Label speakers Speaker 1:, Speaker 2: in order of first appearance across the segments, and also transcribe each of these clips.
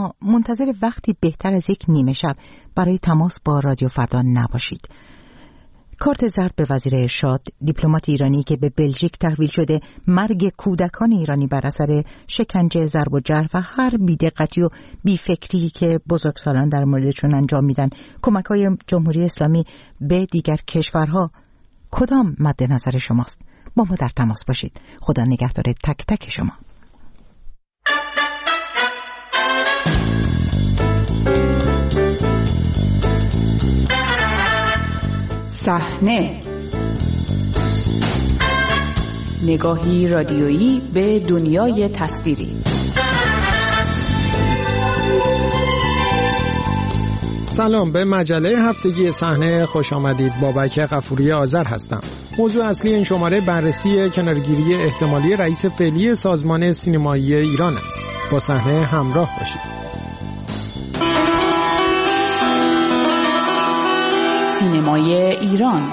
Speaker 1: اما منتظر وقتی بهتر از یک نیمه شب برای تماس با رادیو فردا نباشید. کارت زرد به وزیر ارشاد، دیپلمات ایرانی که به بلژیک تحویل شده مرگ کودکان ایرانی بر اثر شکنجه، ضرب و جرح و هر بی‌دقتی و بی‌فکری که بزرگسالان در موردشون انجام میدن، کمک‌های جمهوری اسلامی به دیگر کشورها، کدام مد نظر شماست؟ با ما در تماس باشید. خدا نگهدار تک تک شما.
Speaker 2: صحنه، نگاهی رادیویی به دنیای تصویری.
Speaker 3: سلام، به مجله هفتگی صحنه خوش آمدید. بابک غفوری آذر هستم. موضوع اصلی این شماره بررسی کنارگیری احتمالی رئیس فعلی سازمان سینمایی ایران است. با صحنه همراه باشید.
Speaker 2: سینمای ایران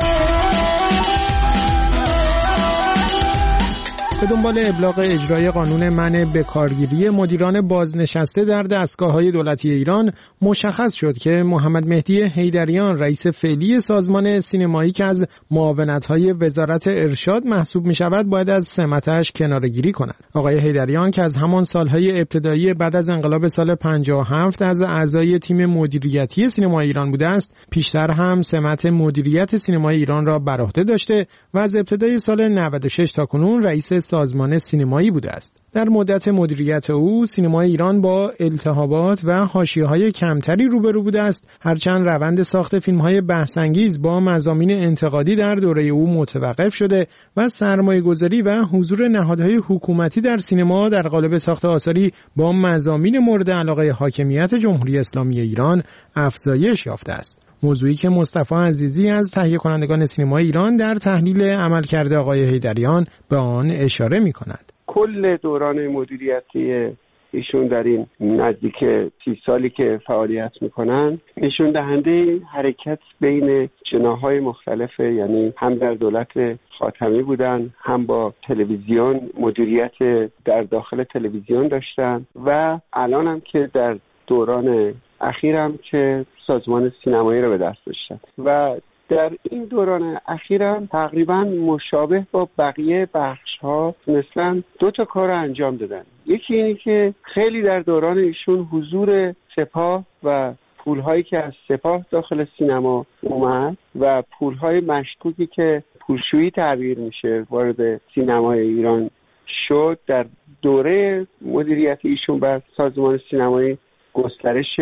Speaker 3: به دنبال ابلاغ اجرای قانون منع بکارگیری مدیران بازنشسته در دستگاه‌های دولتی ایران، مشخص شد که محمد مهدی حیدریان رئیس فعلی سازمان سینمایی که از معاونت‌های وزارت ارشاد محسوب می‌شود باید از سمتش کناره‌گیری کند. آقای حیدریان که از همان سال‌های ابتدایی بعد از انقلاب سال 57 از اعضای تیم مدیریتی سینمای ایران بوده است، پیشتر هم سمت مدیریت سینمای ایران را بر عهده داشته و از ابتدای سال 96 تا کنون رئیس سازمان سینمایی بوده است. در مدت مدیریت او، سینمای ایران با التهابات و حاشیه‌های کمتری روبرو بوده است، هرچند روند ساخت فیلم‌های بحث‌انگیز با مضامین انتقادی در دوره او متوقف شده و سرمایه‌گذاری و حضور نهادهای حکومتی در سینما در قالب ساخت آثاری با مضامین مورد علاقه حاکمیت جمهوری اسلامی ایران افزایش یافته است. موضوعی که مصطفی عزیزی از تهیه کنندگان سینمای ایران در تحلیل عملکرد آقای حیدریان به آن اشاره می‌کند.
Speaker 4: کل دوران مدیریتی ایشون در این نزدیک 30 سالی که فعالیت میکنن نشون دهنده حرکت بین جناح‌های مختلفه، یعنی هم در دولت خاتمی بودن، هم با تلویزیون مدیریت در داخل تلویزیون داشتن و الان هم که در دوران اخیرم که سازمان سینمایی رو به دست داشتن و در این دوران اخیرم تقریبا مشابه با بقیه بخش‌ها مثلا 2 تا کار رو انجام دادن. یکی اینی که خیلی در دوران ایشون حضور سپاه و پول‌هایی که از سپاه داخل سینما اومد و پول‌های مشکوکی که پولشویی تعبیر میشه وارد سینمای ایران شد، در دوره مدیریت ایشون بر سازمان سینمایی گسترش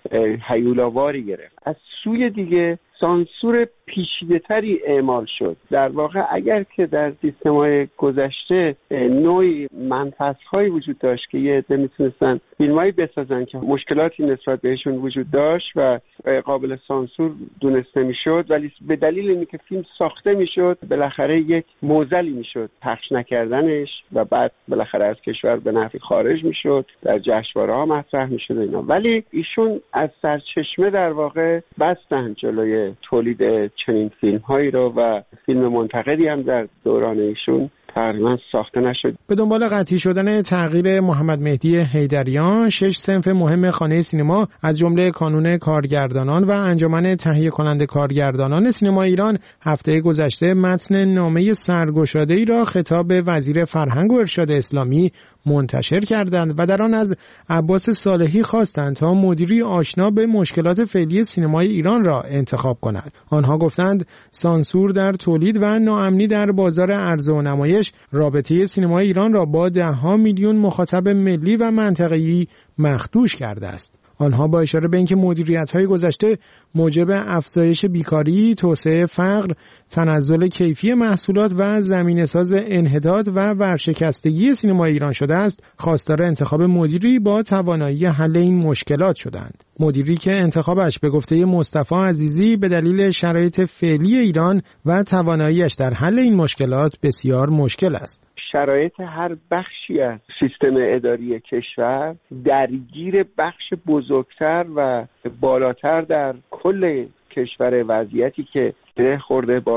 Speaker 4: هیولاواری گرفت. از سوی دیگه سانسور پیچیده‌تری اعمال شد. در واقع اگر که در سیستم‌های گذشته نوعی منفذهای وجود داشت که یه عده میتونستن فیلمایی بسازن که مشکلاتی نسبت بهشون وجود داشت و قابل سانسور دونسته میشد، ولی به دلیل اینکه فیلم ساخته میشد بالاخره یک معضلی میشد پخش نکردنش و بعد بالاخره از کشور به نفع خارج میشد، در جشنواره‌ها مطرح میشد اینا. ولی ایشون از سرچشمه در واقع بستن جلوی تولید چنین فیلم‌هایی رو و فیلم منتقدی هم در دوران ایشون تقریبا ساخته نشد.
Speaker 3: به دنبال قطعی شدن تغییر محمد مهدی حیدریان، 6 صنف مهم خانه سینما از جمله کانون کارگردانان و انجمن تهیه کننده کارگردانان سینما ایران هفته گذشته متن نامه سرگشاده‌ای را خطاب به وزیر فرهنگ و ارشاد اسلامی منتشر کردند و در آن از عباس صالحی خواستند تا مدیری آشنا به مشکلات فعلی سینمای ایران را انتخاب کند. آنها گفتند سانسور در تولید و ناامنی در بازار عرضه و نمایش رابطه سینمای ایران را با 10 میلیون مخاطب ملی و منطقه‌ای مخدوش کرده است. آنها با اشاره به اینکه مدیریت‌های گذشته موجب افزایش بیکاری، توسعه فقر، تنزل کیفی محصولات و زمینه‌ساز انحطاط و ورشکستگی سینمای ایران شده است، خواستار انتخاب مدیری با توانایی حل این مشکلات شدند. مدیری که انتخابش به گفته مصطفی عزیزی به دلیل شرایط فعلی ایران و تواناییش در حل این مشکلات بسیار مشکل است.
Speaker 4: شرایط هر بخشی از سیستم اداری کشور درگیر بخش بزرگتر و بالاتر در کل کشور، وضعیتی که گره خورده با این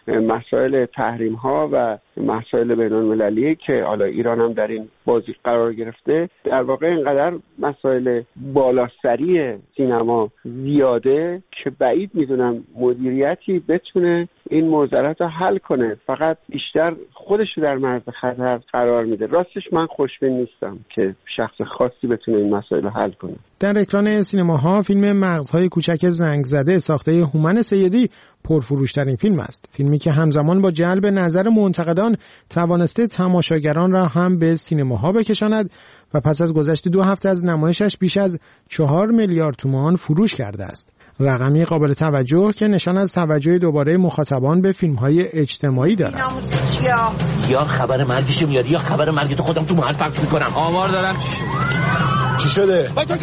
Speaker 4: مسائل تحریم ها و مسائل بین‌المللی که حالا ایران هم در این بازی قرار گرفته، در واقع اینقدر مسائل بالاسری سینما زیاده که بعید میدونم مدیریتی بتونه این معضلات رو حل کنه، فقط بیشتر خودش رو در معرض خطر قرار میده. راستش من خوشبین نیستم که شخص خاصی بتونه این مسائل رو حل کنه.
Speaker 3: در اکران سینماها فیلم مغزهای کوچک زنگ زده ساخته هومن سیدی پرفروشترین فیلم است. فیلمی که همزمان با جلب نظر منتقدان توانسته تماشاگران را هم به سینماها بکشاند و پس از گذشت 2 هفته از نمایشش بیش از 4 میلیارد تومان فروش کرده است. رقمی قابل توجه که نشان از توجه دوباره مخاطبان به فیلم‌های اجتماعی دارد.
Speaker 5: یا خبر مرگش میاد یا خبر مرگ تو خودم تو محل پخش میکنم. آمار دارم.
Speaker 6: چی شده؟
Speaker 5: بچوته!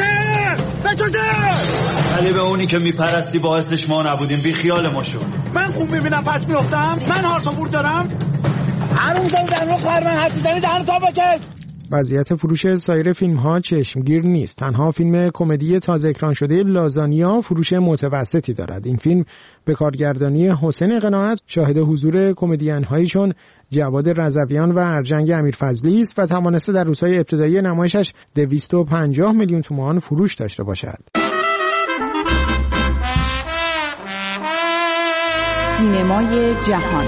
Speaker 6: ولی به اونی که میپرستی باعثش ما نبودیم، بی خیال ما شو.
Speaker 5: من خوب میبینم پس میافتم. من هارتوفور دارم. هر اون در رو خر من حرف میزنی دهن تا بکش.
Speaker 3: وضعیت فروش سایر فیلم‌ها چشمگیر نیست. تنها فیلم کمدی تازه اکران شده لازانیا فروش متوسطی دارد. این فیلم به کارگردانی حسین قناعت شاهد حضور کمدین‌هایی چون جواد رضویان و ارجنگ امیرفضلی است و توانسته در روزهای ابتدایی نمایشش 250 میلیون تومان فروش داشته باشد.
Speaker 2: سینمای جهان.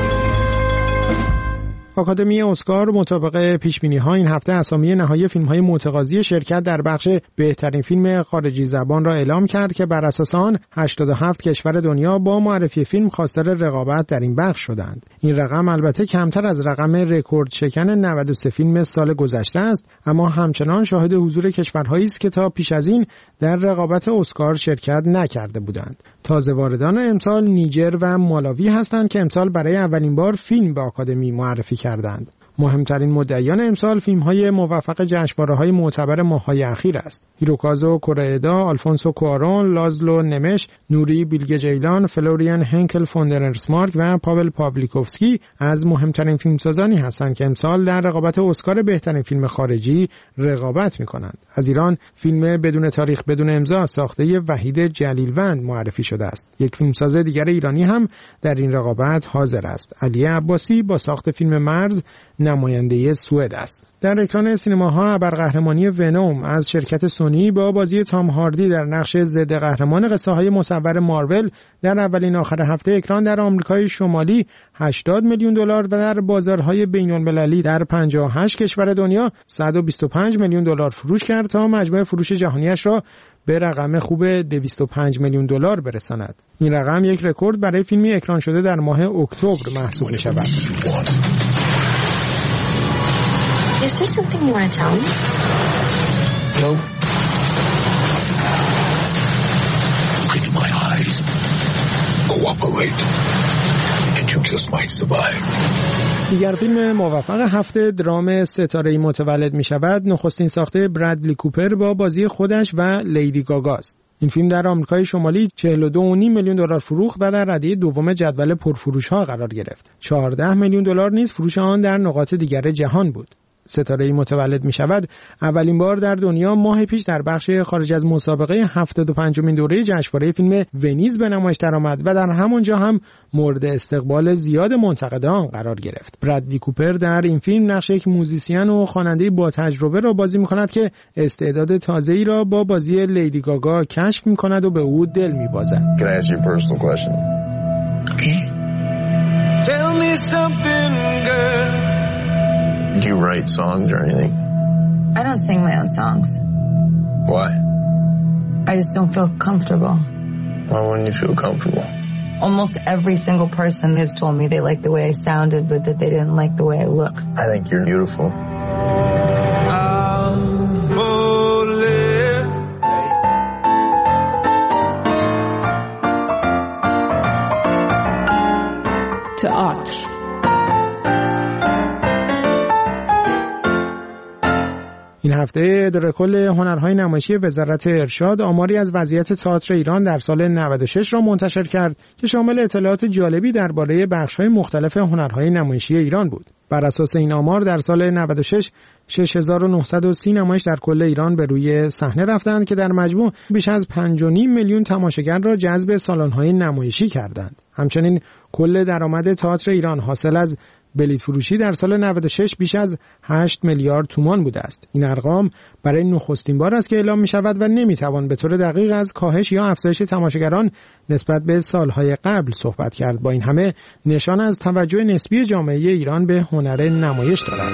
Speaker 3: آکادمی اسکار مطابق پیشبینی‌ها این هفته اسامی نهایی فیلم‌های متقاضی شرکت در بخش بهترین فیلم خارجی زبان را اعلام کرد که بر اساس آن 87 کشور دنیا با معرفی فیلم خواستار رقابت در این بخش شدند. این رقم البته کمتر از رقم رکورد شکن 93 فیلم سال گذشته است، اما همچنان شاهد حضور کشورهایی است که تا پیش از این در رقابت اسکار شرکت نکرده بودند. تازه واردان امسال نیجر و مالاوی هستند که امسال برای اولین بار فیلم به آکادمی معرفی کردند. مهمترین مدعیان امسال فیلم‌های موفق جشنواره‌های معتبر ماه‌های اخیر است. هیروکازو کورادا، آلفونسو کوارون، لازلو نمش، نوری بیلگه جیلان، فلوریان هنکل فوندرسمارک و پاول پاولیکوفسکی از مهمترین فیلمسازانی هستند که امسال در رقابت اسکار بهترین فیلم خارجی رقابت می‌کنند. از ایران فیلم بدون تاریخ بدون امضا ساخته وحید جلیلوند معرفی شده است. یک فیلمساز دیگر ایرانی هم در این رقابت حاضر است. علی عباسی با ساخت فیلم مرز نماینده سوئد است. در اکران سینماها ابرقهرمانی ونوم از شرکت سونی با بازی تام هاردی در نقش ضد قهرمان قصه‌های مصور مارول در اولین آخر هفته اکران در آمریکای شمالی 80 میلیون دلار و در بازارهای بین‌المللی در 58 کشور دنیا 125 میلیون دلار فروش کرد تا مجموع فروش جهانیش را به رقم خوب 205 میلیون دلار برساند. این رقم یک رکورد برای فیلمی اکران شده در ماه اکتبر محسوب می‌شود.
Speaker 7: Is there something you want to tell me?
Speaker 6: No. Look into my eyes. Cooperate. And you just might survive.
Speaker 3: دیگر فیلم موفق هفته درام ستاره‌ای متولد می شود نخستین ساخته برادلی کوپر با بازی خودش و لیدی گاگا است. این فیلم در آمریکای شمالی 42.5 میلیون دلار فروخت و در رده دوم جدول پرفروش‌ها قرار گرفت. 14 میلیون دلار نیز فروش آن در نقاط دیگر جهان بود. ستاره‌ای متولد می شود اولین بار در دنیا ماه پیش در بخش خارج از مسابقه 75مین دوره جشنواره فیلم ونیز به نمایش درآمد و در همانجا هم مورد استقبال زیاد منتقدان قرار گرفت. برادلی کوپر در این فیلم نقش یک موزیسین و خواننده با تجربه را بازی می‌کند که استعداد تازه‌ای را با بازی لیدی گاگا کشف می‌کند و به او دل می‌بازد.
Speaker 6: Can I ask you a personal question?
Speaker 7: Okay.
Speaker 6: Tell me something, girl. Do you write songs or anything?
Speaker 7: I don't sing my own songs.
Speaker 6: Why?
Speaker 7: I just don't feel comfortable.
Speaker 6: Why wouldn't you feel comfortable?
Speaker 7: Almost every single person has told me they liked the way I sounded, but that they didn't like the way I look.
Speaker 6: I think you're beautiful.
Speaker 2: تئاتر.
Speaker 3: این هفته اداره کل هنرهای نمایشی وزارت ارشاد آماری از وضعیت تئاتر ایران در سال 96 را منتشر کرد که شامل اطلاعات جالبی درباره بخش‌های مختلف هنرهای نمایشی ایران بود. بر اساس این آمار در سال 96 6930 نمایش در کل ایران به روی صحنه رفتند که در مجموع بیش از 5.5 میلیون تماشاگر را جذب سالن‌های نمایشی کردند. همچنین کل درآمد تئاتر ایران حاصل از بلیط فروشی در سال 96 بیش از 8 میلیارد تومان بوده است. این ارقام برای نخستین بار است که اعلام می شود و نمی توان به طور دقیق از کاهش یا افزایش تماشاگران نسبت به سالهای قبل صحبت کرد. با این همه نشان از توجه نسبی جامعه ایران به هنر نمایش دارد.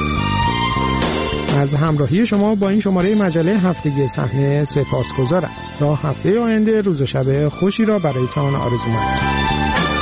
Speaker 3: از همراهی شما با این شماره مجله هفتگی صحنه سپاسگزارم. تا هفته آینده روز و شب خوشی را برایتان آرزو می‌کنم.